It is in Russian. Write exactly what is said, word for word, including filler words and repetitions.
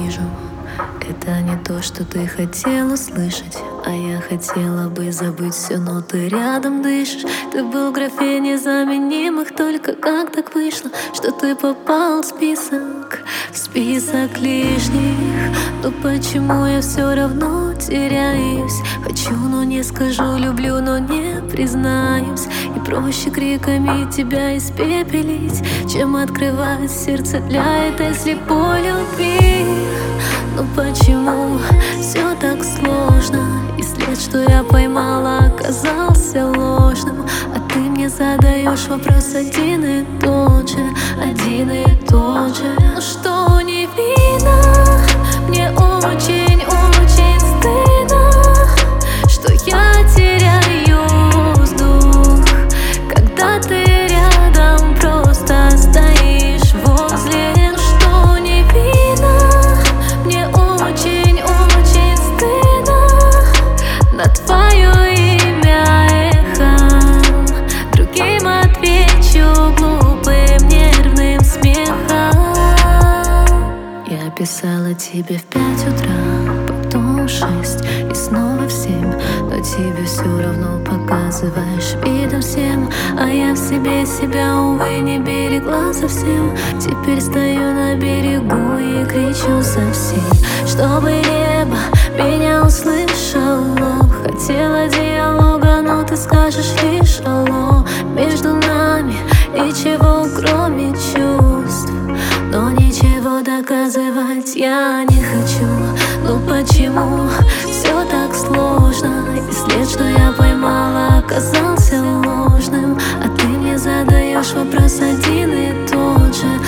вижу. Это не то, что ты хотел услышать, а я хотела бы забыть все, но ты рядом дышишь. Ты был в графе незаменимых, только как так вышло, что ты попал в список, в список лишних? Но почему я все равно теряюсь? Хочу, но не скажу, люблю, но не признаюсь. И проще криками тебя испепелить, чем открывать сердце для этой слепой любви. Но почему все так сложно? И след, что я поймала, оказался ложным. А ты мне задаешь вопрос один и тот же, один и тот же. Ну что, не видно? Мне очень-очень стыдно, что я теряю воздух, когда ты рядом просто стоишь возле. Ну что, не видно? Мне очень-очень стыдно на твое имя эхом. Другим отвечу глупым нервным смехом. Я писала тебе в пять утра, потом в шесть и снова в семь, но тебе все равно показываешь видом всем. А я в себе себя, увы, не берегла совсем. Теперь стою на берегу и кричу со всей, чтобы небо меня услышало. Хотела диалога, но ты скажешь лишь алло. Между нами ничего, кроме чувств, но ничего доказывать я не хочу. Ну почему все так сложно? И след, что я поймала, оказался ложным. А ты мне задаешь вопрос один и тот же,